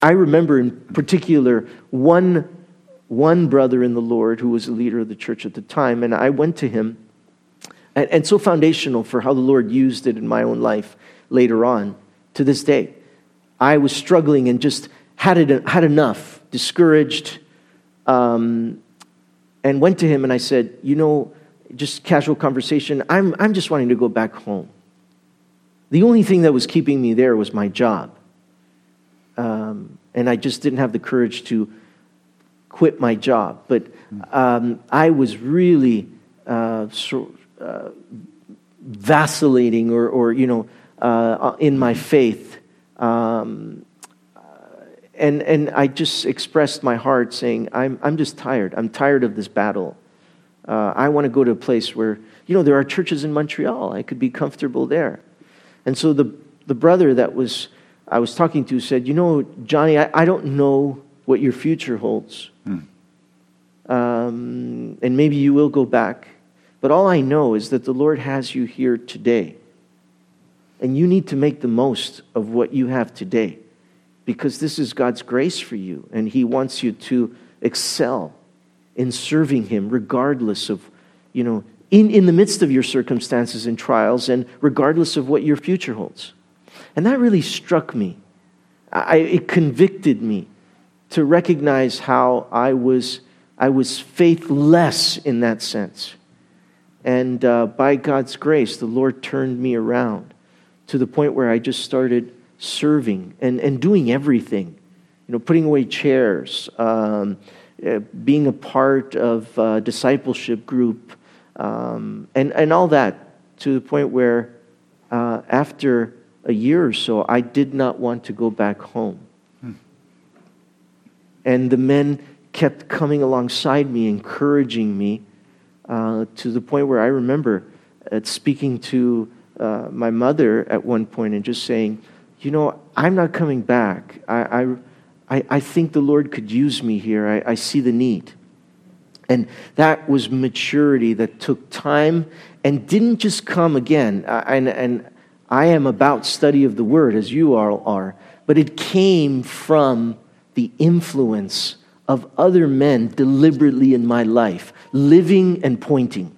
I remember in particular one brother in the Lord who was the leader of the church at the time, and I went to him, and so foundational for how the Lord used it in my own life later on to this day. I was struggling and just had enough, discouraged, and went to him and I said, just casual conversation, I'm just wanting to go back home. The only thing that was keeping me there was my job. And I just didn't have the courage to quit my job. But I was really vacillating or in my faith. And I just expressed my heart saying, I'm just tired. I'm tired of this battle. I want to go to a place where, there are churches in Montreal. I could be comfortable there. And so the brother that I was talking to said, Johnny, I don't know what your future holds. And maybe you will go back. But all I know is that the Lord has you here today. And you need to make the most of what you have today. Because this is God's grace for you. And He wants you to excel in serving Him regardless of, in the midst of your circumstances and trials and regardless of what your future holds. And that really struck me. It convicted me to recognize how I was faithless in that sense. And by God's grace, the Lord turned me around to the point where I just started serving and doing everything. Putting away chairs, being a part of a discipleship group, and all that, to the point where after a year or so, I did not want to go back home. And the men kept coming alongside me, encouraging me, to the point where I remember speaking to my mother at one point and just saying, I'm not coming back. I think the Lord could use me here. I see the need. And that was maturity that took time and didn't just come again. And I am about study of the Word, as you all are, but it came from the influence of other men deliberately in my life, living and pointing.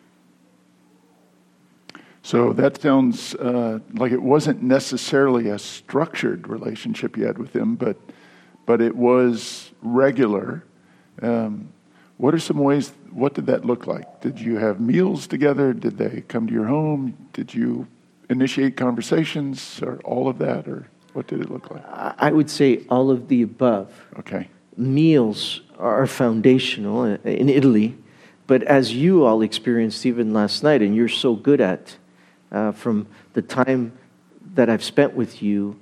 So that sounds like it wasn't necessarily a structured relationship you had with him, but it was regular. What are some ways, what did that look like? Did you have meals together? Did they come to your home? Did you initiate conversations or all of that? Or what did it look like? I would say all of the above. Okay. Meals are foundational in Italy, but as you all experienced even last night, and you're so good at, from the time that I've spent with you,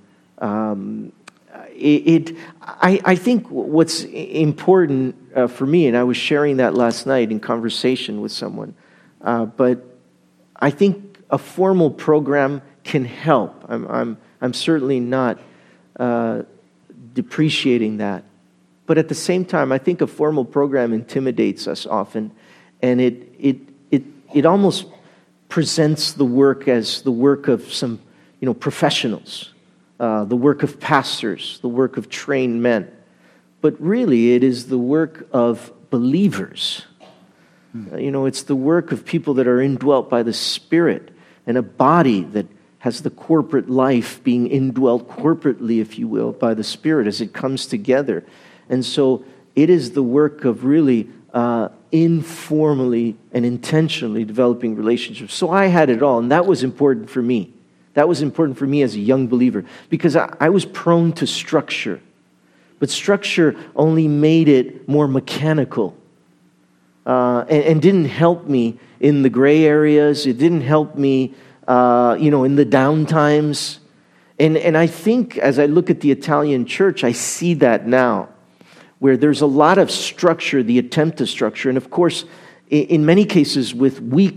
I think what's important for me, and I was sharing that last night in conversation with someone, but I think a formal program can help. I'm certainly not depreciating that, but at the same time, I think a formal program intimidates us often, and it almost presents the work as the work of some professionals. The work of pastors, the work of trained men. But really, it is the work of believers. It's the work of people that are indwelt by the Spirit, and a body that has the corporate life being indwelt corporately, if you will, by the Spirit as it comes together. And so it is the work of really informally and intentionally developing relationships. So I had it all, and that was important for me. That was important for me as a young believer because I was prone to structure. But structure only made it more mechanical and didn't help me in the gray areas. It didn't help me, in the down times. And I think as I look at the Italian church, I see that now, where there's a lot of structure, the attempt to structure. And of course, in many cases with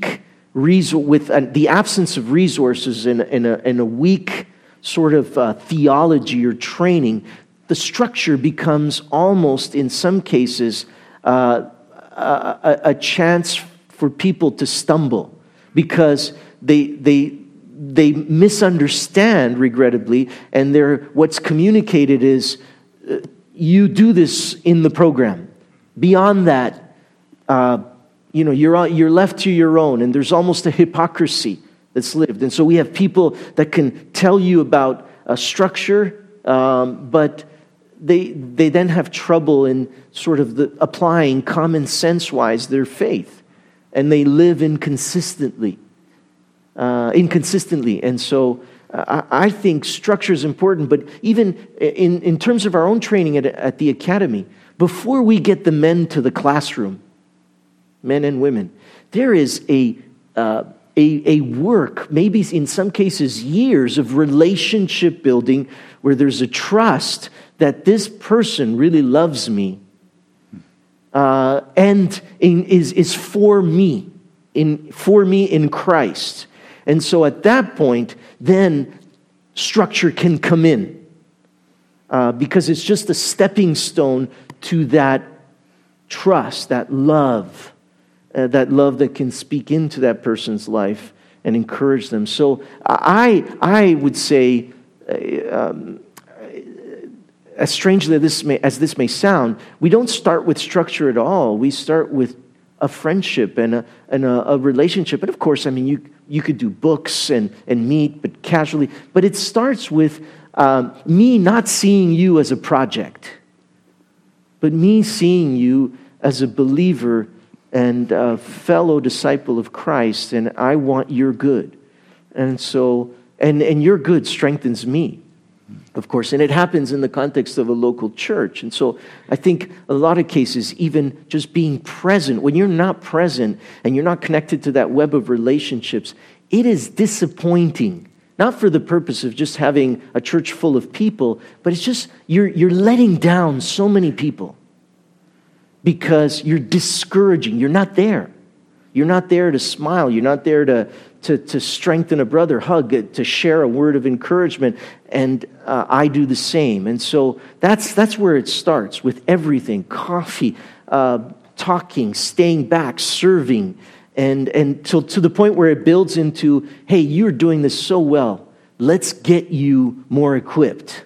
the absence of resources and a weak sort of theology or training, the structure becomes almost, in some cases, a chance for people to stumble because they misunderstand, regrettably, and what's communicated is you do this in the program. Beyond that, you're left to your own, and there's almost a hypocrisy that's lived. And so we have people that can tell you about a structure, but they then have trouble in sort of applying common sense-wise their faith, and they live inconsistently. And so I think structure is important, but even in terms of our own training at the academy, before we get the men to the classroom, men and women, there is a work, maybe in some cases years of relationship building, where there's a trust that this person really loves me and is for me in Christ. And so at that point, then structure can come in because it's just a stepping stone to that trust, that love that can speak into that person's life and encourage them. So I would say, as strangely as this may sound, we don't start with structure at all. We start with a friendship and a relationship. And of course, I mean, you could do books and meet, but casually. But it starts with me not seeing you as a project, but me seeing you as a believer and a fellow disciple of Christ, and I want your good. And so, and your good strengthens me, of course, and it happens in the context of a local church. And so I think a lot of cases, even just being present, when you're not present and you're not connected to that web of relationships, it is disappointing. Not for the purpose of just having a church full of people, but it's just you're letting down so many people because you're discouraging. You're not there. You're not there to smile. You're not there to strengthen a brother, hug, to share a word of encouragement, and I do the same. And so that's where it starts, with everything: coffee, talking, staying back, serving, and to the point where it builds into, hey, you're doing this so well, let's get you more equipped.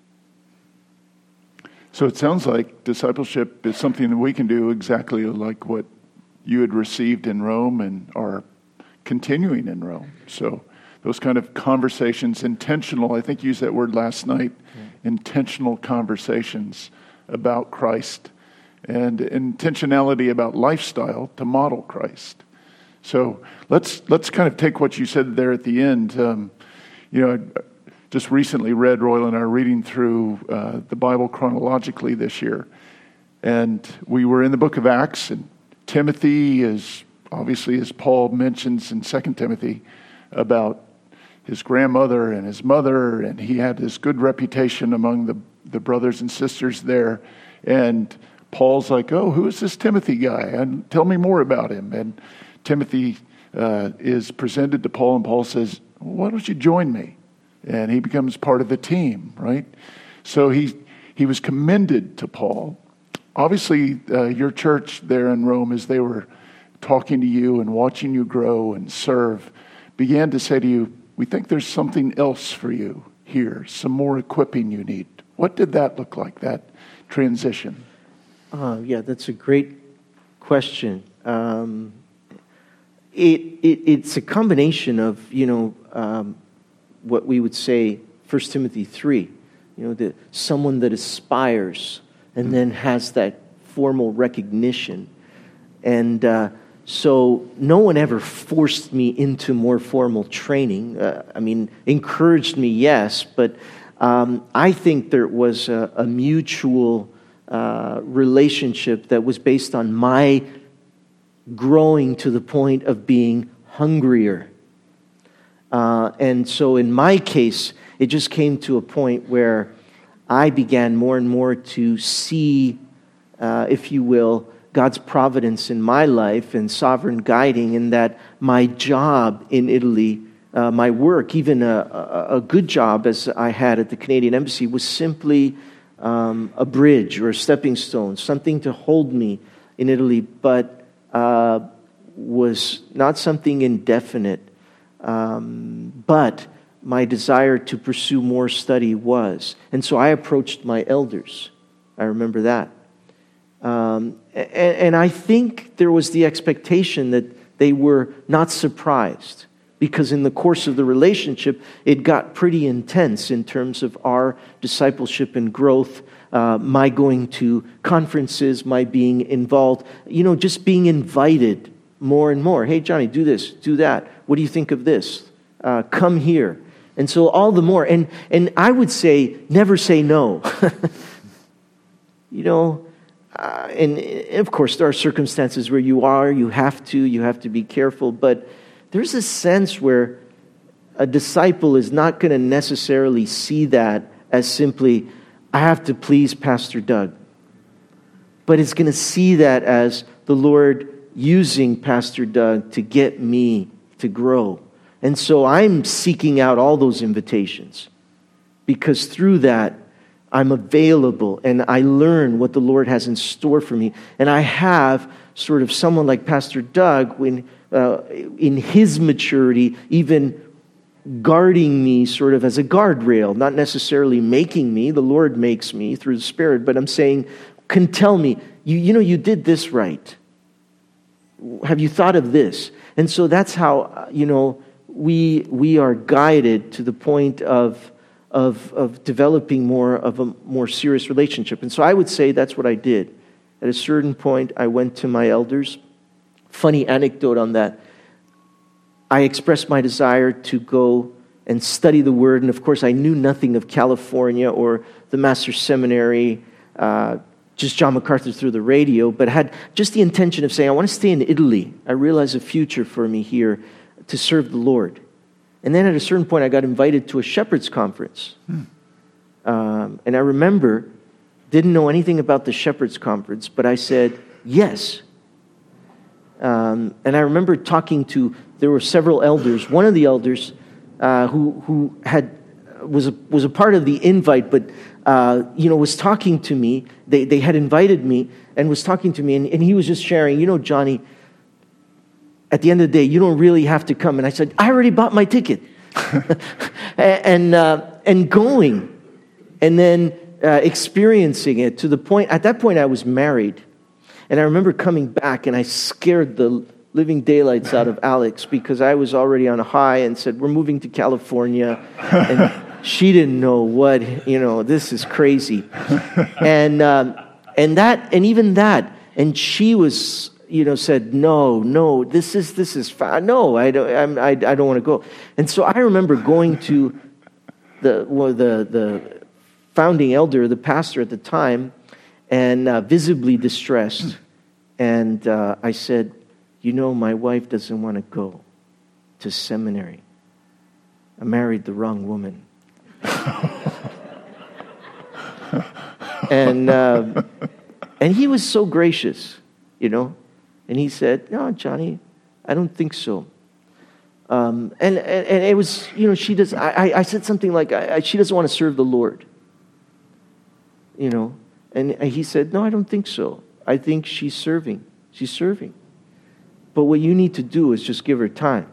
So it sounds like discipleship is something that we can do exactly like what you had received in Rome and are continuing in Rome. So those kind of conversations, intentional, I think you used that word last night, intentional conversations about Christ and intentionality about lifestyle to model Christ. So let's kind of take what you said there at the end. I just recently read, Royal and I are reading through the Bible chronologically this year. And we were in the book of Acts, and Timothy is, obviously, as Paul mentions in 2 Timothy, about his grandmother and his mother, and he had this good reputation among the brothers and sisters there. And Paul's like, oh, who is this Timothy guy? And tell me more about him. And Timothy is presented to Paul, and Paul says, why don't you join me? And he becomes part of the team, right? So he was commended to Paul. Obviously, your church there in Rome, as they were talking to you and watching you grow and serve, began to say to you, we think there's something else for you here, some more equipping you need. What did that look like, that transition? Yeah, that's a great question. It's a combination of, what we would say, 1 Timothy 3, someone that aspires and then has that formal recognition. And so no one ever forced me into more formal training. Encouraged me, yes, but I think there was a mutual relationship that was based on my growing to the point of being hungrier. And so in my case, it just came to a point where I began more and more to see, if you will, God's providence in my life and sovereign guiding, and that my job in Italy, my work, even a good job as I had at the Canadian Embassy, was simply a bridge or a stepping stone, something to hold me in Italy, but was not something indefinite. But my desire to pursue more study was. And so I approached my elders I remember that. And I think there was the expectation that they were not surprised, because in the course of the relationship, it got pretty intense in terms of our discipleship and growth, my going to conferences, my being involved, just being invited more and more. Hey, Johnny, do this, do that. What do you think of this? Come here. And so all the more. And I would say, never say no. And of course, there are circumstances where you have to be careful. But there's a sense where a disciple is not going to necessarily see that as simply, I have to please Pastor Doug. But it's going to see that as the Lord using Pastor Doug to get me to grow. And so I'm seeking out all those invitations, because through that, I'm available and I learn what the Lord has in store for me. And I have sort of someone like Pastor Doug, when in his maturity, even guarding me sort of as a guardrail, not necessarily making me. The Lord makes me through the Spirit, but I'm saying, can tell me, you did this right. Have you thought of this? And so that's how, we are guided to the point of developing more of a more serious relationship. And so I would say that's what I did. At a certain point, I went to my elders. Funny anecdote on that. I expressed my desire to go and study the Word. And of course, I knew nothing of California or the Master's Seminary, just John MacArthur through the radio, but had just the intention of saying, I want to stay in Italy. I realize a future for me here to serve the Lord. And then at a certain point, I got invited to a shepherd's conference. And I remember, didn't know anything about the shepherd's conference, but I said, yes. And I remember there were several elders. One of the elders who was a part of the invite, but was talking to me. They had invited me and was talking to me, and he was just sharing, Johnny, at the end of the day, you don't really have to come. And I said, I already bought my ticket. and going, and then experiencing it to the point, at that point I was married. And I remember coming back and I scared the living daylights out of Alex, because I was already on a high and said, we're moving to California. And she didn't know what, this is crazy. And even that, and she was, said, no, this is fine. No, I don't want to go. And so I remember going to the founding elder, the pastor at the time, and visibly distressed. And I said, my wife doesn't want to go to seminary. I married the wrong woman. And he was so gracious, And he said, no, Johnny, I don't think so. And it was, she does. I said something like, she doesn't want to serve the Lord. And he said, no, I don't think so. I think she's serving. She's serving. But what you need to do is just give her time.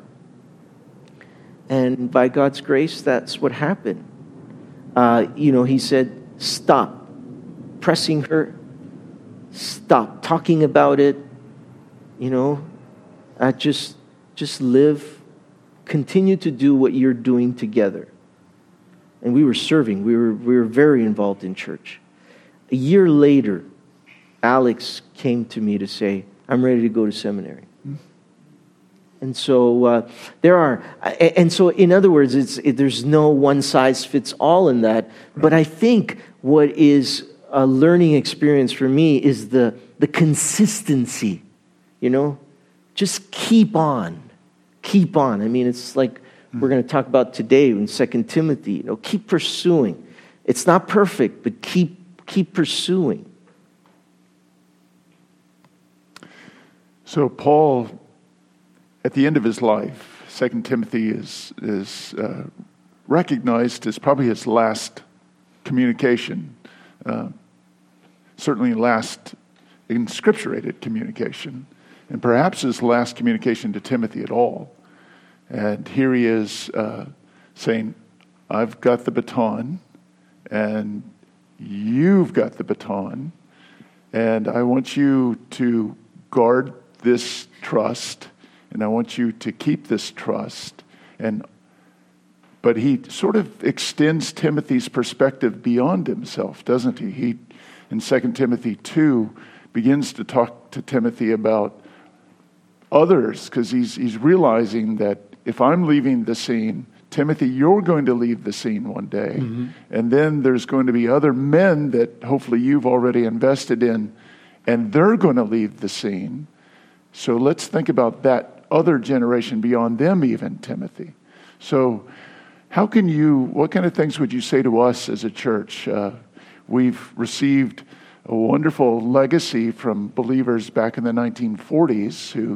And by God's grace, that's what happened. He said, stop pressing her. Stop talking about it. Just live. Continue to do what you're doing together. And we were serving. We were very involved in church. A year later, Alex came to me to say, I'm ready to go to seminary. And so so in other words, there's no one size fits all in that. But I think what is a learning experience for me is the consistency. Just keep on. Keep on. I mean, it's like we're going to talk about today in 2 Timothy. Keep pursuing. It's not perfect, but keep pursuing. So Paul, at the end of his life, 2 Timothy is recognized as probably his last communication, certainly last inscripturated communication, and perhaps his last communication to Timothy at all. And here he is saying, I've got the baton, and you've got the baton, and I want you to guard this trust, and I want you to keep this trust. But he sort of extends Timothy's perspective beyond himself, doesn't he? He, in 2 Timothy 2, begins to talk to Timothy about others, because he's realizing that if I'm leaving the scene, Timothy, you're going to leave the scene one day. Mm-hmm. And then there's going to be other men that hopefully you've already invested in, and they're going to leave the scene. So let's think about that other generation beyond them even, Timothy. So what kind of things would you say to us as a church? We've received a wonderful legacy from believers back in the 1940s who,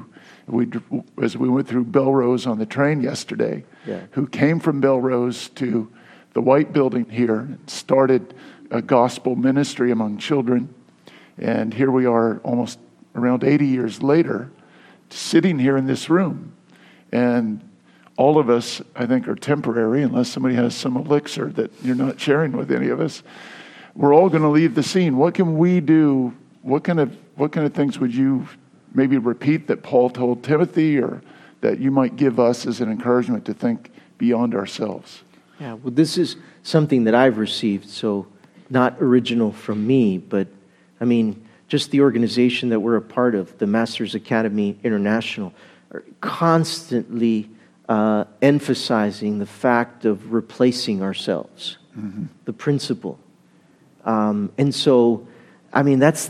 as we went through Belrose on the train yesterday, who came from Belrose to the White Building here and started a gospel ministry among children. And here we are almost around 80 years later, sitting here in this room. And all of us, I think, are temporary, unless somebody has some elixir that you're not sharing with any of us. We're all going to leave the scene. What can we do? What kind of things would you maybe repeat that Paul told Timothy, or that you might give us as an encouragement to think beyond ourselves? Yeah, well, this is something that I've received, so not original from me, but I mean, just the organization that we're a part of, the Masters Academy International, are constantly emphasizing the fact of replacing ourselves, the principle. And so, I mean, that's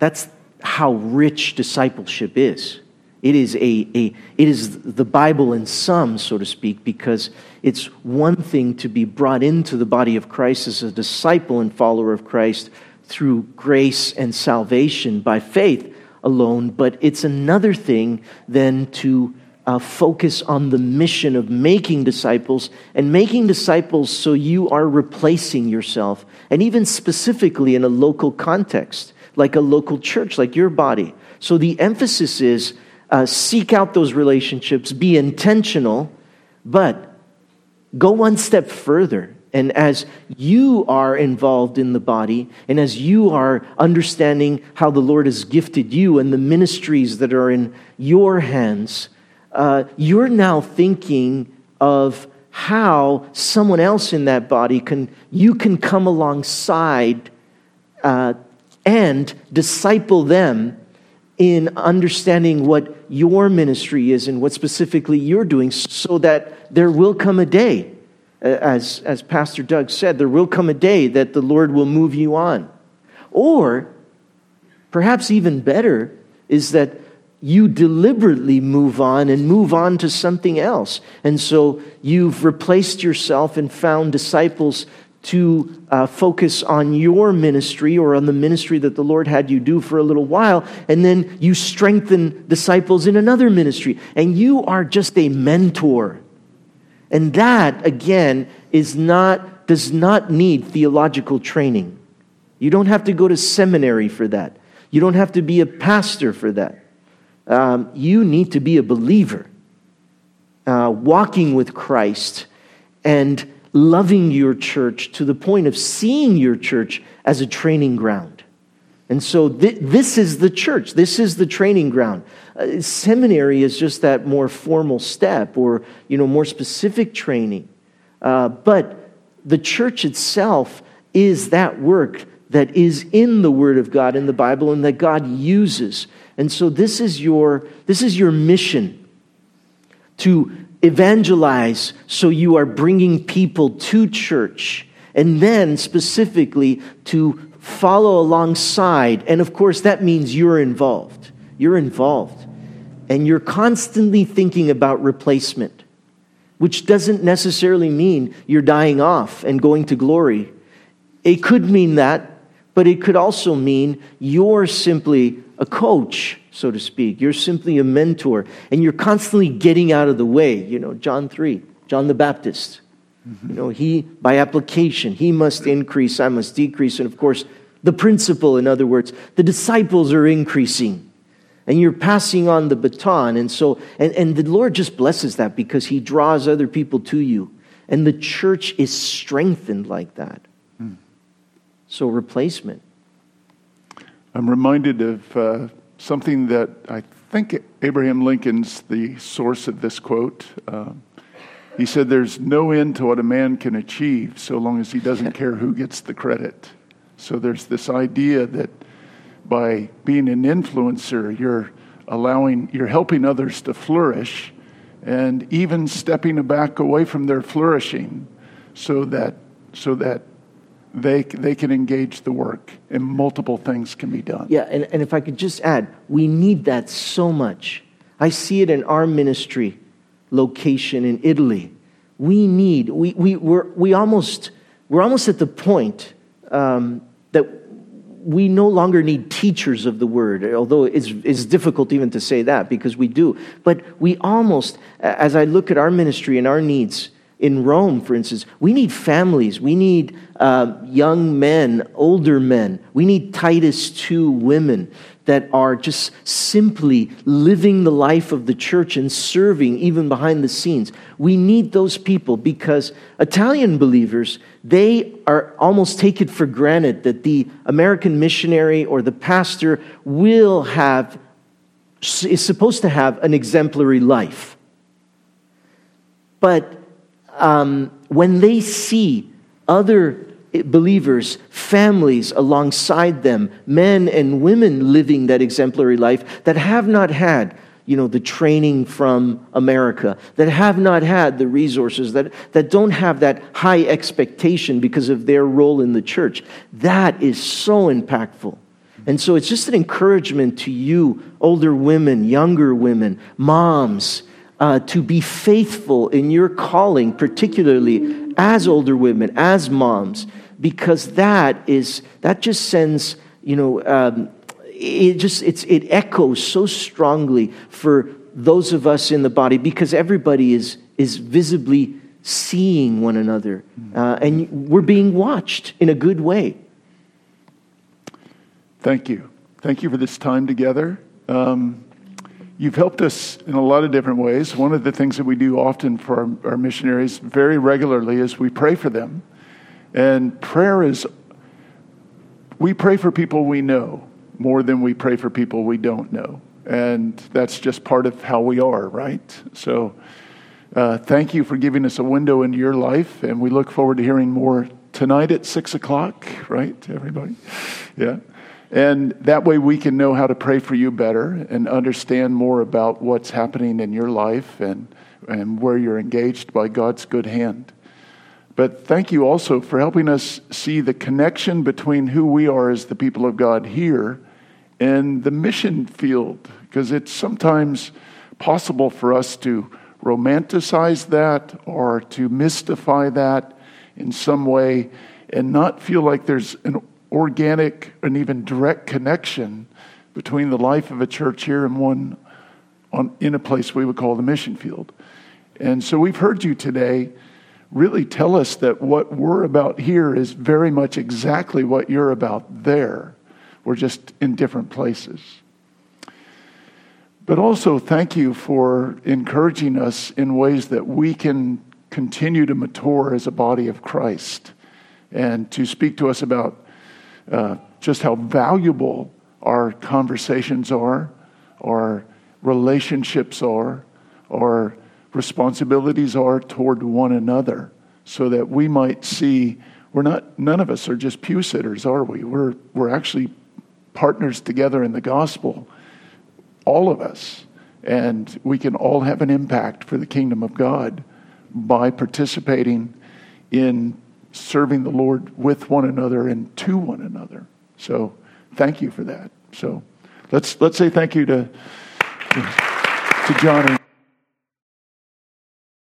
how rich discipleship is. It is it is the Bible in sum, so to speak, because it's one thing to be brought into the body of Christ as a disciple and follower of Christ through grace and salvation by faith alone, but it's another thing then to focus on the mission of making disciples, and making disciples so you are replacing yourself, and even specifically in a local context, like a local church, like your body. So the emphasis is seek out those relationships, be intentional, but go one step further. And as you are involved in the body, and as you are understanding how the Lord has gifted you and the ministries that are in your hands, you're now thinking of how someone else in that body you can come alongside and disciple them in understanding what your ministry is and what specifically you're doing, so that there will come a day, as Pastor Doug said, there will come a day that the Lord will move you on. Or perhaps even better is that you deliberately move on to something else. And so you've replaced yourself and found disciples to focus on your ministry, or on the ministry that the Lord had you do for a little while, and then you strengthen disciples in another ministry, and you are just a mentor. And that, again, does not need theological training. You don't have to go to seminary for that. You don't have to be a pastor for that. You need to be a believer, walking with Christ and loving your church to the point of seeing your church as a training ground. And so this is the church. This is the training ground. Seminary is just that more formal step, or more specific training. But the church itself is that work that is in the Word of God, in the Bible, and that God uses. And so this is your mission, to evangelize, so you are bringing people to church, and then specifically to follow alongside. And of course, that means you're involved. You're involved. And you're constantly thinking about replacement, which doesn't necessarily mean you're dying off and going to glory. It could mean that, but it could also mean you're simply a coach, so to speak. You're simply a mentor, and you're constantly getting out of the way. John 3, John the Baptist. He, by application, he must increase, I must decrease. And of course, the principle, in other words, the disciples are increasing, and you're passing on the baton. And so, and the Lord just blesses that, because he draws other people to you, and the church is strengthened like that. So replacement. I'm reminded of something that I think Abraham Lincoln's the source of this quote. He said, "There's no end to what a man can achieve so long as he doesn't care who gets the credit." So there's this idea that by being an influencer, you're helping others to flourish, and even stepping back away from their flourishing so that they can engage the work and multiple things can be done. Yeah, and if I could just add, we need that so much. I see it in our ministry location in Italy. We're almost at the point that we no longer need teachers of the word, although it's difficult even to say that because we do. But we almost, as I look at our ministry and our needs in Rome, for instance, we need families. We need young men, older men. We need Titus 2 women that are just simply living the life of the church and serving even behind the scenes. We need those people because Italian believers, they are almost take it for granted that the American missionary or the pastor is supposed to have an exemplary life. But when they see other believers, families alongside them, men and women living that exemplary life that have not had, the training from America, that have not had the resources, that don't have that high expectation because of their role in the church, that is so impactful. And so it's just an encouragement to you, older women, younger women, moms, to be faithful in your calling, particularly as older women, as moms, because that just sends, it echoes so strongly for those of us in the body, because everybody is visibly seeing one another, and we're being watched in a good way. Thank you for this time together. You've helped us in a lot of different ways. One of the things that we do often for our missionaries very regularly is we pray for them. And we pray for people we know more than we pray for people we don't know. And that's just part of how we are, right? So thank you for giving us a window into your life. And we look forward to hearing more tonight at 6:00, right, everybody? Yeah. And that way we can know how to pray for you better and understand more about what's happening in your life and where you're engaged by God's good hand. But thank you also for helping us see the connection between who we are as the people of God here and the mission field, because it's sometimes possible for us to romanticize that or to mystify that in some way and not feel like there's an organic and even direct connection between the life of a church here and one in a place we would call the mission field. And so we've heard you today really tell us that what we're about here is very much exactly what you're about there. We're just in different places. But also thank you for encouraging us in ways that we can continue to mature as a body of Christ, and to speak to us about just how valuable our conversations are, our relationships are, our responsibilities are toward one another, so that we might see none of us are just pew sitters, are we? We're actually partners together in the gospel, all of us, and we can all have an impact for the kingdom of God by participating in serving the Lord with one another and to one another. So thank you for that. So let's say thank you to Johnny.